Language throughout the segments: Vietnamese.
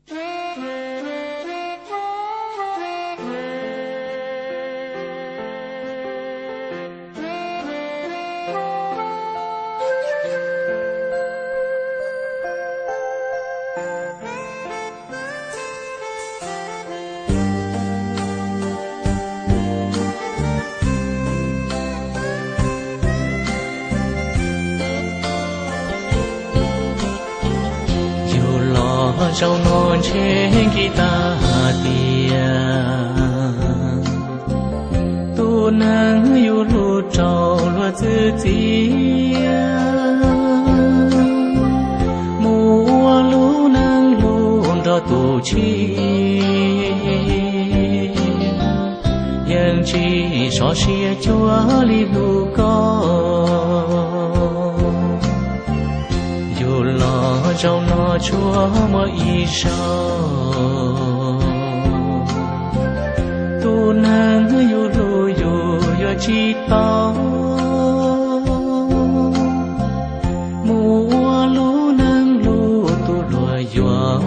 trong non trên guitar tia tu nắng yêu lu trầu lúa dư tia mùa lu nắng luôn đó tu chi yang chi so xia chúa li lu co trong nó chúa mà ý sao tu nang yu lu yu yo chi tao mùa lu nang lu tu lùa yo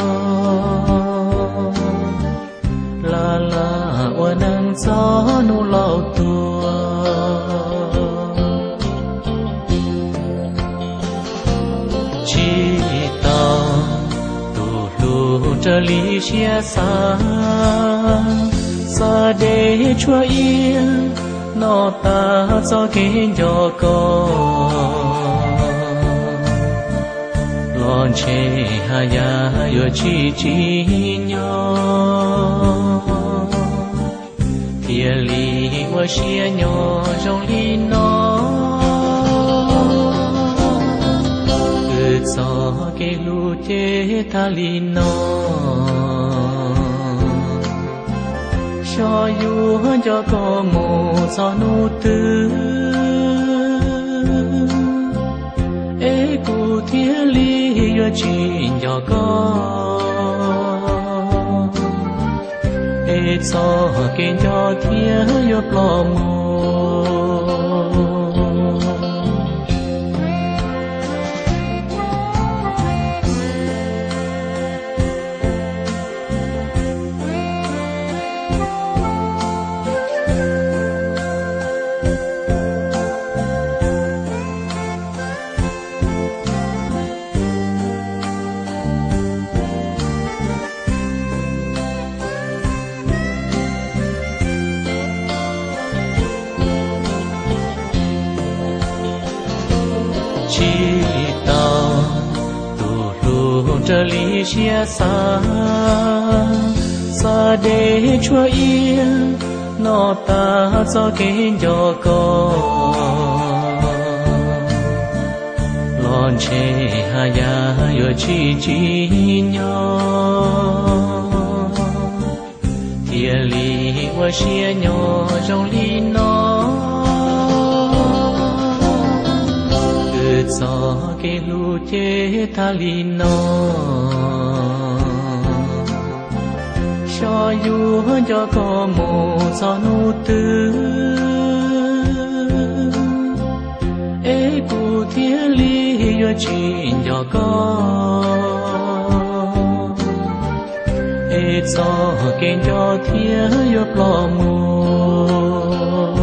la la wa nang gió nu lao tua这里些啥啥的chúa yên nó ta cho cái nhỏ con lon chê hà ya yo chi nhỏ thiên lý wa xia nhỏ trong lý nó cứ cho cái lu chê ta lý nó cho dù cho có một gió nụ tư ê cụ thiên lý yo chuyện cho có ê cho cái cho thiên yo lo mô这里些啥啥的chúa yên nó ta cho cái nhỏ con lon chê hà ya yo chi nhỏ thiên lý wa xia nhỏ trong lý nó cứ cho cái lu chê ta lý nó cho dù cho có một gió nụ tư ê cụ thiên lý yo chuyện cho có ê cho cái cho thiên yo lo mô